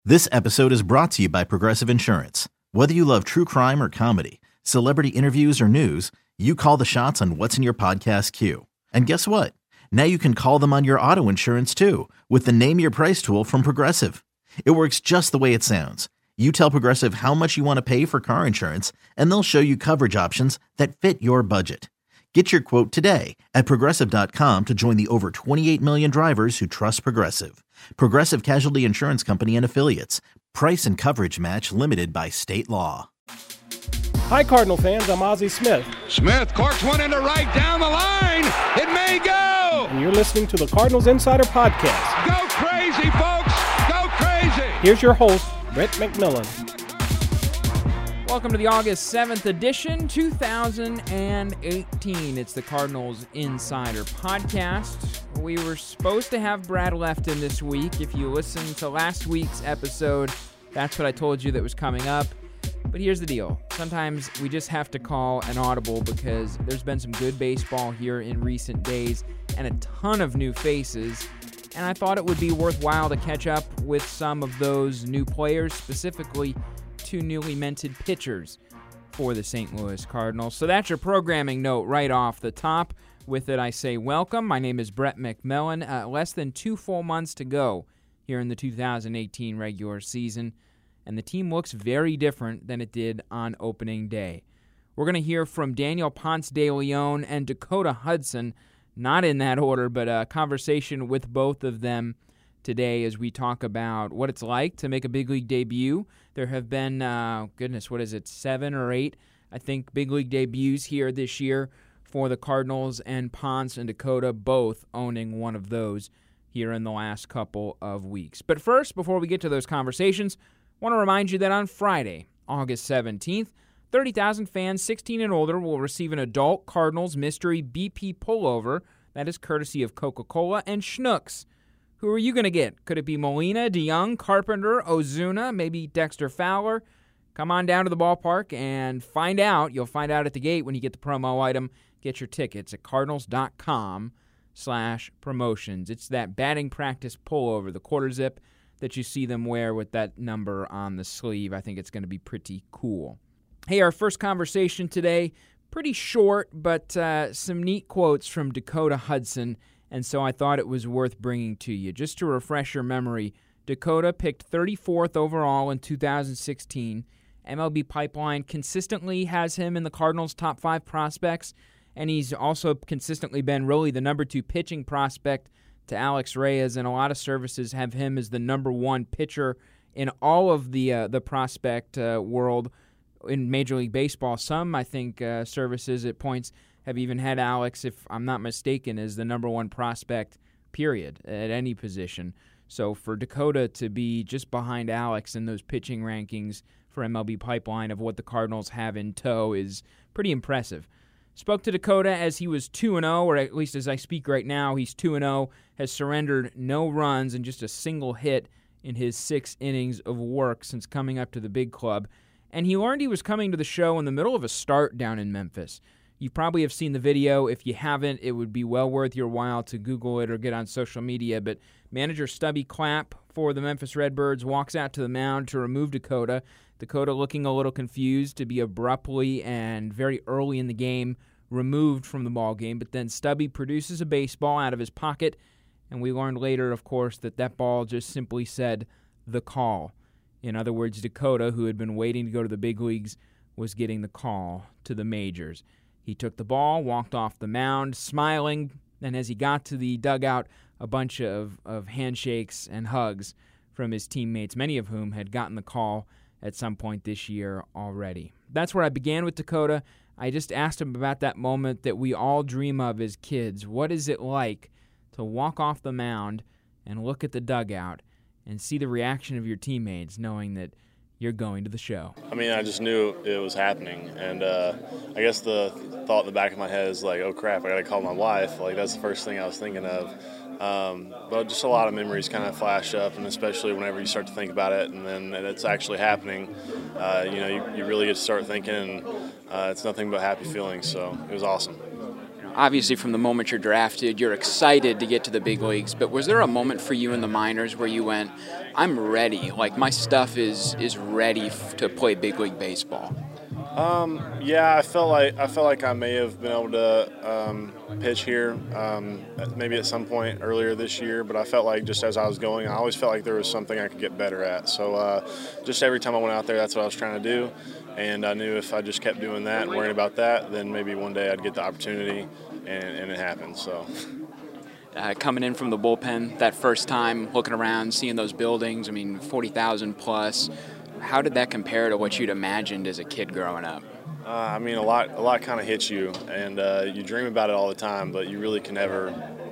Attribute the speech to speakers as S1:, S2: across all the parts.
S1: This episode is brought to you by Progressive Insurance. Whether you love true crime or comedy, celebrity interviews or news, you call the shots on what's in your podcast queue. And guess what? Now you can call them on your auto insurance too with the Name Your Price tool from Progressive. It works just the way it sounds. You tell Progressive how much you want to pay for car insurance, and they'll show you coverage options that fit your budget. Get your quote today at Progressive.com to join the over 28 million drivers who trust Progressive. Progressive Casualty Insurance Company and Affiliates. Price and coverage match limited by state law.
S2: Hi, Cardinal fans. I'm Ozzie Smith.
S3: Smith corks one into right down the line. It may go.
S2: And you're listening to the Cardinals Insider Podcast.
S3: Go crazy, folks. Go crazy.
S2: Here's your host, Brett McMillan.
S4: Welcome to the August 7th edition, 2018. It's the Cardinals Insider Podcast. We were supposed to have Brad Lefton this week. If you listened to last week's episode, that's what I told you that was coming up. But here's the deal. Sometimes we just have to call an audible because there's been some good baseball here in recent days and a ton of new faces. And I thought it would be worthwhile to catch up with some of those new players, specifically two newly minted pitchers for the St. Louis Cardinals. So that's your programming note right off the top. With it, I say welcome. My name is Brett McMillan. Less than 2 full months to go here in the 2018 regular season, and the team looks very different than it did on opening day. We're going to hear from Daniel Ponce de Leon and Dakota Hudson, not in that order, but a conversation with both of them today as we talk about what it's like to make a big league debut. There have been, 7 or 8, I think, big league debuts here this year for the Cardinals, and Ponce and Dakota both owning one of those here in the last couple of weeks. But first, before we get to those conversations, I want to remind you that on Friday, August 17th, 30,000 fans 16 and older will receive an adult Cardinals mystery BP pullover that is courtesy of Coca-Cola and Schnucks. Who are you going to get? Could it be Molina, DeYoung, Carpenter, Ozuna, maybe Dexter Fowler? Come on down to the ballpark and find out. You'll find out at the gate when you get the promo item. Get your tickets at cardinals.com/promotions. It's that batting practice pullover, the quarter zip that you see them wear with that number on the sleeve. I think it's going to be pretty cool. Hey, our first conversation today, pretty short, but some neat quotes from Dakota Hudson, and so I thought it was worth bringing to you. Just to refresh your memory, Dakota picked 34th overall in 2016. MLB Pipeline consistently has him in the Cardinals' top 5 prospects, and he's also consistently been really the number 2 pitching prospect to Alex Reyes, and a lot of services have him as the number 1 pitcher in all of the prospect world in Major League Baseball. Some, I think, services at points have even had Alex, if I'm not mistaken, as the number 1 prospect, period, at any position. So for Dakota to be just behind Alex in those pitching rankings for MLB Pipeline of what the Cardinals have in tow is pretty impressive. Spoke to Dakota as he was 2-0, or at least as I speak right now, he's 2-0, has surrendered no runs and just a single hit in his 6 innings of work since coming up to the big club. And he learned he was coming to the show in the middle of a start down in Memphis. You probably have seen the video. If you haven't, it would be well worth your while to Google it or get on social media. But manager Stubby Clapp for the Memphis Redbirds walks out to the mound to remove Dakota. Dakota looking a little confused to be abruptly and very early in the game removed from the ball game. But then Stubby produces a baseball out of his pocket, and we learned later, of course, that ball just simply said the call. In other words, Dakota, who had been waiting to go to the big leagues, was getting the call to the majors. He took the ball, walked off the mound, smiling, and as he got to the dugout, a bunch of handshakes and hugs from his teammates, many of whom had gotten the call at some point this year already. That's where I began with Dakota. I just asked him about that moment that we all dream of as kids. What is it like to walk off the mound and look at the dugout and see the reaction of your teammates knowing that you're going to the show?
S5: I mean, I just knew it was happening, and I guess the thought in the back of my head is like, oh crap, I gotta call my wife. Like, that's the first thing I was thinking of. But just a lot of memories kind of flash up, and especially whenever you start to think about it, and then it's actually happening, you really get to start thinking, and it's nothing but happy feelings, so it was awesome.
S4: Obviously, from the moment you're drafted, you're excited to get to the big leagues, but was there a moment for you in the minors where you went,
S6: I'm ready. Like, my stuff is ready to play big league baseball?
S5: Yeah, I felt like I may have been able to pitch here maybe at some point earlier this year, but I felt like just as I was going, I always felt like there was something I could get better at. So just every time I went out there, that's what I was trying to do, and I knew if I just kept doing that and worrying about that, then maybe one day I'd get the opportunity, and it happened. So.
S6: Coming in from the bullpen that first time, looking around, seeing those buildings, I mean, 40,000 plus. How did that compare to what you'd imagined as a kid growing up?
S5: I mean, a lot kind of hits you, and you dream about it all the time, but you really can never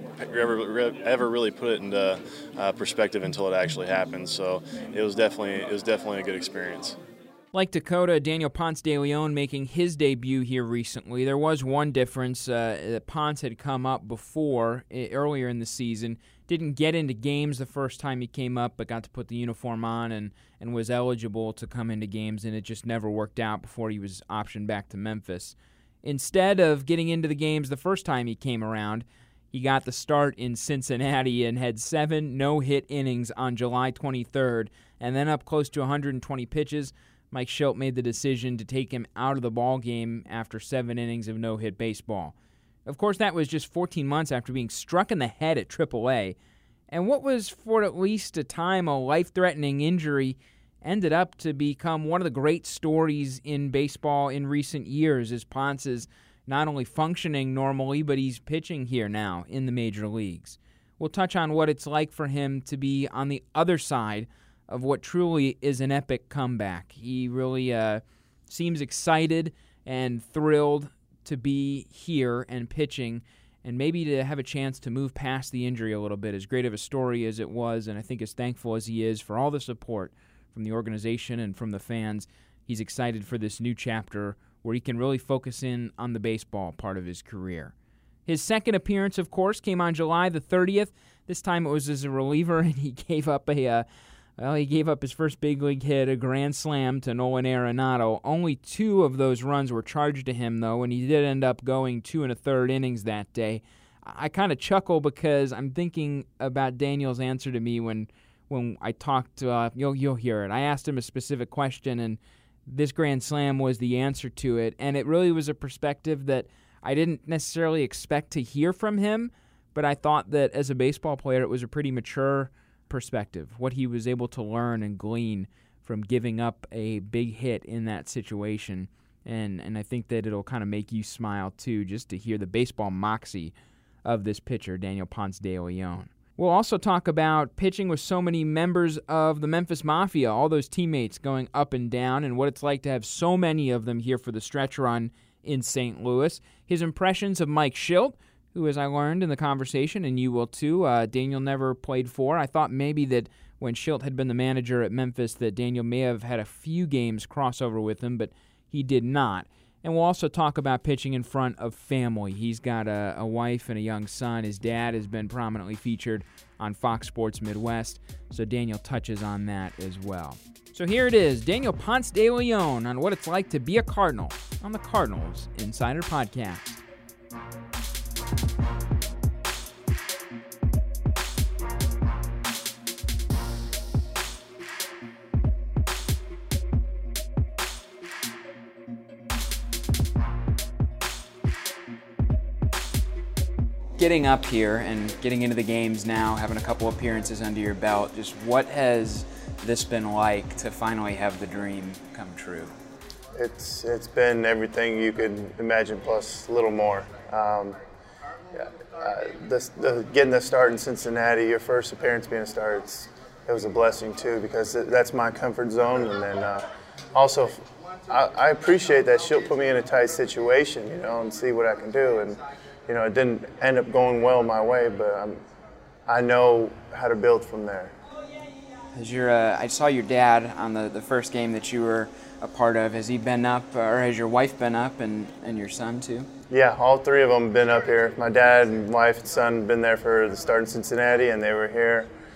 S5: really put it into perspective until it actually happens. So it was definitely a good experience.
S4: Like Dakota, Daniel Ponce de Leon making his debut here recently. There was one difference. Ponce had come up before, earlier in the season. Didn't get into games the first time he came up, but got to put the uniform on and was eligible to come into games, and it just never worked out before he was optioned back to Memphis. Instead of getting into the games the first time he came around, he got the start in Cincinnati and had 7 no-hit innings on July 23rd, and then up close to 120 pitches, Mike Shildt made the decision to take him out of the ball game after 7 innings of no-hit baseball. Of course, that was just 14 months after being struck in the head at AAA, and what was for at least a time a life-threatening injury ended up to become one of the great stories in baseball in recent years, as Ponce is not only functioning normally, but he's pitching here now in the major leagues. We'll touch on what it's like for him to be on the other side of what truly is an epic comeback. He really seems excited and thrilled to be here and pitching, and maybe to have a chance to move past the injury a little bit. As great of a story as it was, and I think as thankful as he is for all the support from the organization and from the fans, he's excited for this new chapter where he can really focus in on the baseball part of his career. His second appearance, of course, came on July the 30th. This time it was as a reliever, and he gave up his first big league hit, a grand slam to Nolan Arenado. Only 2 of those runs were charged to him, though, and he did end up going 2 1/3 innings that day. I kind of chuckle because I'm thinking about Daniel's answer to me when I talked. You'll hear it. I asked him a specific question, and this grand slam was the answer to it, and it really was a perspective that I didn't necessarily expect to hear from him, but I thought that as a baseball player it was a pretty mature perspective, what he was able to learn and glean from giving up a big hit in that situation, and I think that it'll kind of make you smile too, just to hear the baseball moxie of this pitcher, Daniel Ponce de Leon. We'll also talk about pitching with so many members of the Memphis Mafia, all those teammates going up and down, and what it's like to have so many of them here for the stretch run in St. Louis. His impressions of Mike Shildt, who, as I learned in the conversation, and you will too, Daniel never played for. I thought maybe that when Shildt had been the manager at Memphis that Daniel may have had a few games crossover with him, but he did not. And we'll also talk about pitching in front of family. He's got a wife and a young son. His dad has been prominently featured on Fox Sports Midwest, so Daniel touches on that as well. So here it is, Daniel Ponce de Leon on what it's like to be a Cardinal on the Cardinals Insider Podcast.
S6: Getting up here and getting into the games now, having a couple appearances under your belt, just what has this been like to finally have the dream come true?
S7: It's been everything you could imagine plus a little more. Getting the start in Cincinnati, your first appearance being a start, it was a blessing too, because that's my comfort zone. And then also, I appreciate that Shildt put me in a tight situation, and see what I can do. And it didn't end up going well my way, but I know how to build from there.
S6: I saw your dad on the first game that you were a part of. Has he been up, or has your wife been up, and your son too?
S7: Yeah, all 3 of them been up here. My dad and wife and son been there for the start in Cincinnati, and they were here.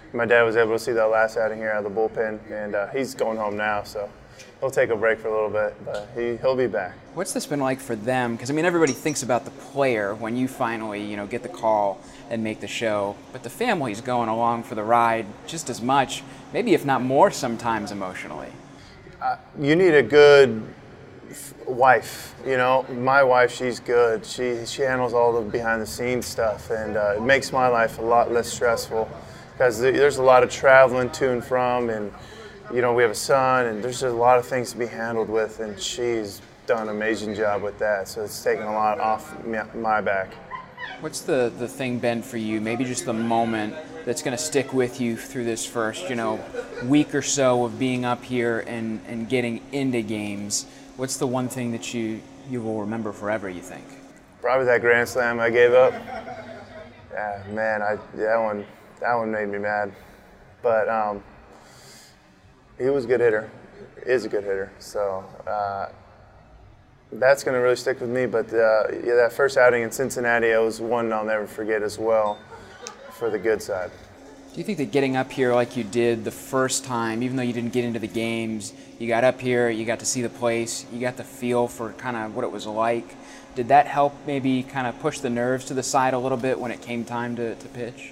S7: My dad was able to see that last outing here out of the bullpen, and he's going home now, so he'll take a break for a little bit, but he'll be back.
S6: What's this been like for them? Because, I mean, everybody thinks about the player when you finally, get the call and make the show, but the family's going along for the ride just as much, maybe if not more sometimes emotionally.
S7: You need a good wife. My wife, she's good. She handles all the behind-the-scenes stuff, and it makes my life a lot less stressful because there's a lot of traveling to and from, and we have a son, and there's just a lot of things to be handled with, and she's done an amazing job with that, so it's taken a lot off my back.
S6: What's the thing been for you, maybe just the moment that's going to stick with you through this first, week or so of being up here and getting into games? What's the one thing that you will remember forever, you think?
S7: Probably that grand slam I gave up. Yeah, man, that one made me mad. But he was a good hitter, is a good hitter. So that's going to really stick with me. But that first outing in Cincinnati, it was one I'll never forget as well for the good side.
S6: Do you think that getting up here like you did the first time, even though you didn't get into the games, you got up here, you got to see the place, you got the feel for kind of what it was like, did that help maybe kind of push the nerves to the side a little bit when it came time to pitch?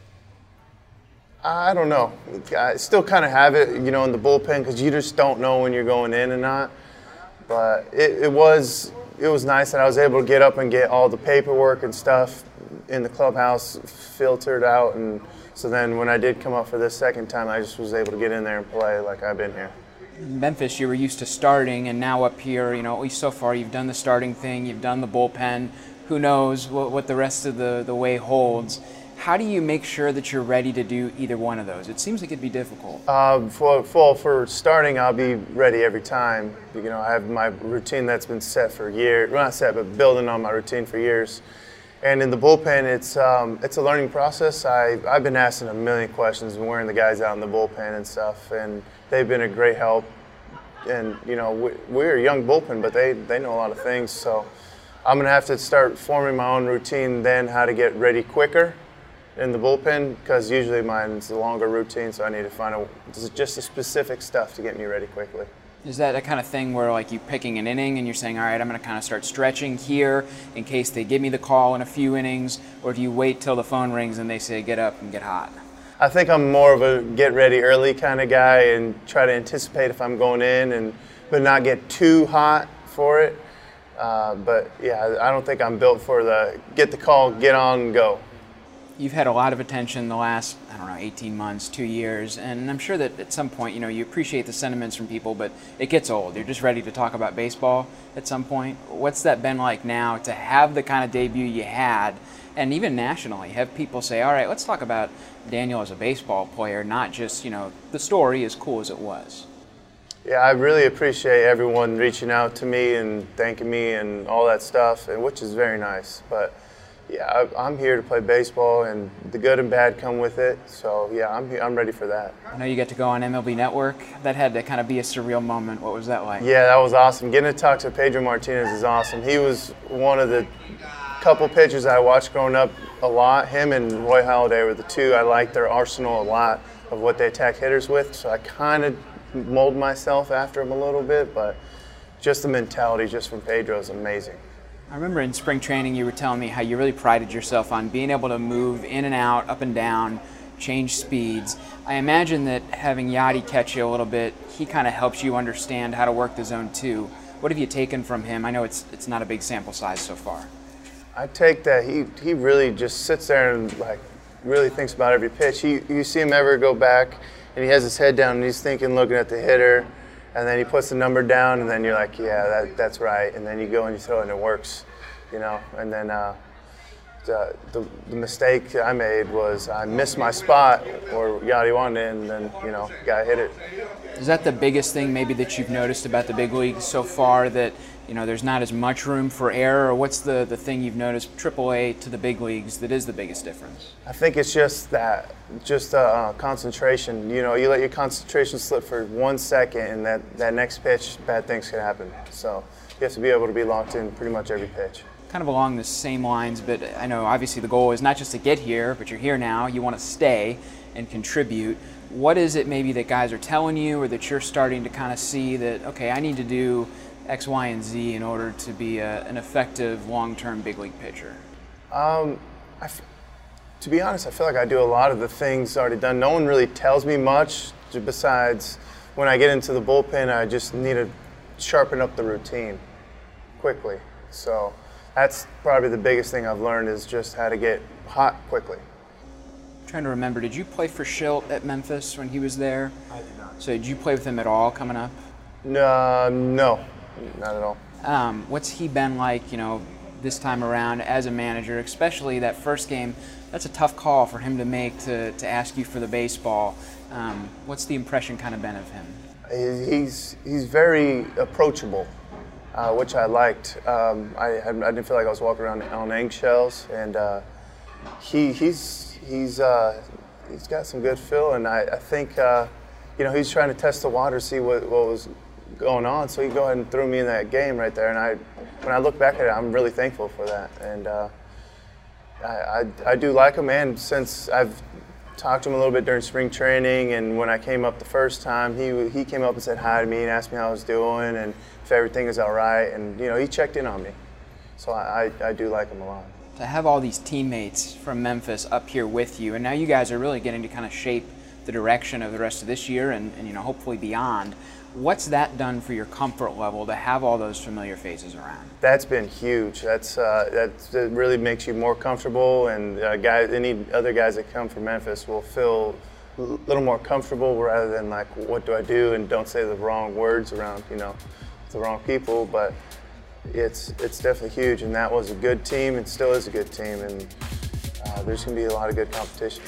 S7: I don't know. I still kind of have it, in the bullpen because you just don't know when you're going in or not. But it was nice that I was able to get up and get all the paperwork and stuff in the clubhouse filtered out, and so then when I did come up for this second time, I just was able to get in there and play like I've been here.
S6: In Memphis, you were used to starting, and now up here, at least so far, you've done the starting thing, you've done the bullpen. Who knows what the rest of the way holds? How do you make sure that you're ready to do either one of those? It seems like it'd be difficult.
S7: For starting, I'll be ready every time. I have my routine that's been set for years. Well, not set, but building on my routine for years. And in the bullpen, it's a learning process. I've been asking a million questions and wearing the guys out in the bullpen and stuff, and they've been a great help. And we're a young bullpen, but they know a lot of things. So I'm gonna have to start forming my own routine then, how to get ready quicker in the bullpen, because usually mine's a longer routine, so I need to find just the specific stuff to get me ready quickly.
S6: Is that a kind of thing where like you picking an inning and you're saying, all right, I'm going to kind of start stretching here in case they give me the call in a few innings, or do you wait till the phone rings and they say get up and get hot?
S7: I think I'm more of a get ready early kind of guy and try to anticipate if I'm going in, but not get too hot for it. But yeah, I don't think I'm built for the get the call, get on, and go.
S6: You've had a lot of attention the last, 18 months, 2 years, and I'm sure that at some point, you appreciate the sentiments from people, but it gets old. You're just ready to talk about baseball at some point. What's that been like now to have the kind of debut you had, and even nationally, have people say, all right, let's talk about Daniel as a baseball player, not just, the story as cool as it was?
S7: Yeah, I really appreciate everyone reaching out to me and thanking me and all that stuff, which is very nice. But yeah, I'm here to play baseball, and the good and bad come with it. So yeah, I'm ready for that.
S6: I know you get to go on MLB Network. That had to kind of be a surreal moment. What was that like?
S7: Yeah, that was awesome. Getting to talk to Pedro Martinez is awesome. He was one of the couple pitchers I watched growing up a lot. Him and Roy Halladay were the two. I liked their arsenal a lot of what they attack hitters with. So I kind of mold myself after him a little bit, but just the mentality just from Pedro is amazing.
S6: I remember in spring training you were telling me how you really prided yourself on being able to move in and out, up and down, change speeds. I imagine that having Yadi catch you a little bit, he kind of helps you understand how to work the zone too. What have you taken from him? I know it's not a big sample size so far.
S7: I take that he really just sits there and really thinks about every pitch. You see him ever go back and he has his head down and he's thinking, looking at the hitter, and then he puts the number down, and then you're like, yeah, that's right. And then you go and you throw it, and it works, And then the mistake I made was I missed my spot, or Yadi wanted it, and then, guy hit it.
S6: Is that the biggest thing maybe that you've noticed about the big leagues so far, that, there's not as much room for error? Or what's the thing you've noticed, AAA to the big leagues, that is the biggest difference?
S7: I think it's just concentration. You let your concentration slip for 1 second, and that next pitch, bad things can happen. So you have to be able to be locked in pretty much every pitch.
S6: kind of along the same lines, but I know obviously the goal is not just to get here, but you're here now. You want to stay and contribute. What is it maybe that guys are telling you, or that you're starting to kind of see that, okay, I need to do X, Y, and Z in order to be an effective long-term big league pitcher?
S7: To be honest, I feel like I do a lot of the things already done. No one really tells me much besides when I get into the bullpen, I just need to sharpen up the routine quickly. So that's probably the biggest thing I've learned, is just how to get hot quickly.
S6: I'm trying to remember, did you play for Shildt at Memphis when he was there?
S7: I did not.
S6: So did you play with him at all coming up?
S7: No, not at all.
S6: What's he been like, this time around as a manager, especially that first game? That's a tough call for him to make, to ask you for the baseball. What's the impression kind of been of him?
S7: He's very approachable, which I liked. I didn't feel like I was walking around on eggshells, and he's got some good feel, and I think he's trying to test the water, see what was going on. So he go ahead and threw me in that game right there, and when I look back at it, I'm really thankful for that. And I do like him, and since I've talked to him a little bit during spring training, and when I came up the first time, he came up and said hi to me and asked me how I was doing and if everything is all right, and he checked in on me. So I do like him a lot.
S6: To have all these teammates from Memphis up here with you, and now you guys are really getting to kind of shape the direction of the rest of this year and hopefully beyond. What's that done for your comfort level to have all those familiar faces around?
S7: That's been huge. That really makes you more comfortable, and any other guys that come from Memphis will feel a little more comfortable, rather than like, what do I do, and don't say the wrong words around the wrong people. But it's definitely huge, and that was a good team and still is a good team, and there's going to be a lot of good competition.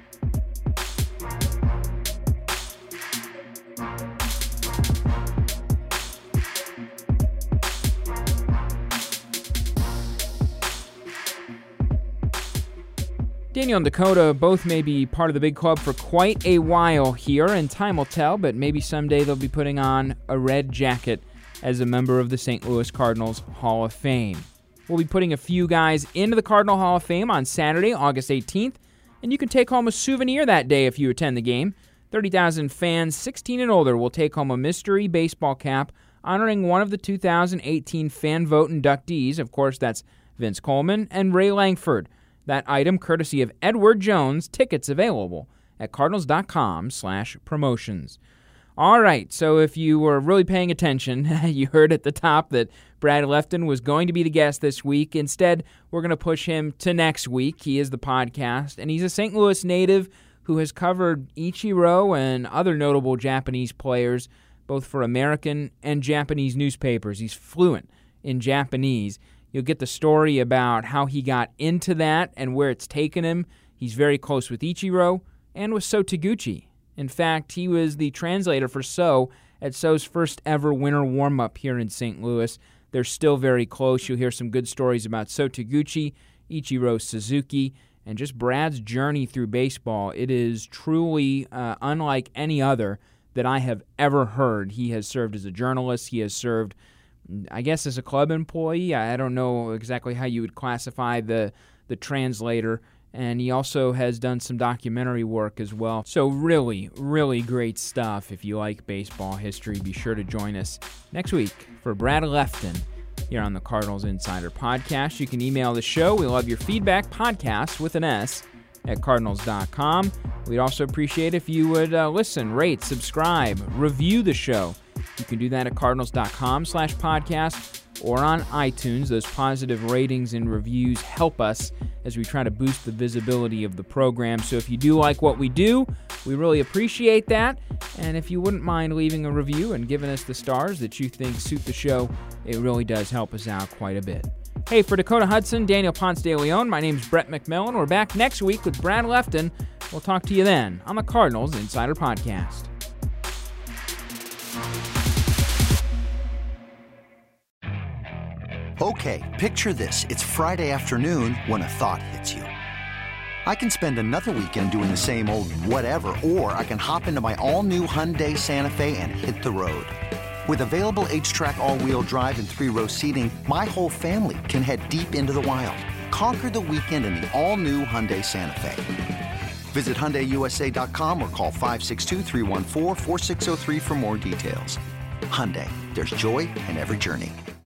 S4: Daniel and Dakota both may be part of the big club for quite a while here, and time will tell, but maybe someday they'll be putting on a red jacket as a member of the St. Louis Cardinals Hall of Fame. We'll be putting a few guys into the Cardinal Hall of Fame on Saturday, August 18th, and you can take home a souvenir that day if you attend the game. 30,000 fans 16 and older will take home a mystery baseball cap honoring one of the 2018 fan vote inductees. Of course, that's Vince Coleman and Ray Langford. That item courtesy of Edward Jones. Tickets available at cardinals.com/promotions. All right, so if you were really paying attention, you heard at the top that Brad Lefton was going to be the guest this week. Instead, we're going to push him to next week. He is the podcast, and he's a St. Louis native who has covered Ichiro and other notable Japanese players, both for American and Japanese newspapers. He's fluent in Japanese. You'll get the story about how he got into that and where it's taken him. He's very close with Ichiro and with So Taguchi. In fact, he was the translator for So at So's first ever winter warm-up here in St. Louis. They're still very close. You'll hear some good stories about So Taguchi, Ichiro Suzuki, and just Brad's journey through baseball. It is truly unlike any other that I have ever heard. He has served as a journalist. He has served, I guess, as a club employee. I don't know exactly how you would classify the translator. And he also has done some documentary work as well. So really, really great stuff. If you like baseball history, be sure to join us next week for Brad Lefton here on the Cardinals Insider Podcast. You can email the show. We love your feedback. Podcast with an S at cardinals.com. We'd also appreciate if you would listen, rate, subscribe, review the show. You can do that at cardinals.com/podcast or on iTunes. Those positive ratings and reviews help us as we try to boost the visibility of the program. So if you do like what we do, we really appreciate that. And if you wouldn't mind leaving a review and giving us the stars that you think suit the show, it really does help us out quite a bit. Hey, for Dakota Hudson, Daniel Ponce de Leon, my name's Brett McMillan. We're back next week with Brad Lefton. We'll talk to you then on the Cardinals Insider Podcast.
S8: Okay, picture this. It's Friday afternoon when a thought hits you. I can spend another weekend doing the same old whatever, or I can hop into my all-new Hyundai Santa Fe and hit the road. With available H-Track all-wheel drive and 3-row seating, my whole family can head deep into the wild. Conquer the weekend in the all-new Hyundai Santa Fe. Visit HyundaiUSA.com or call 562-314-4603 for more details. Hyundai, there's joy in every journey.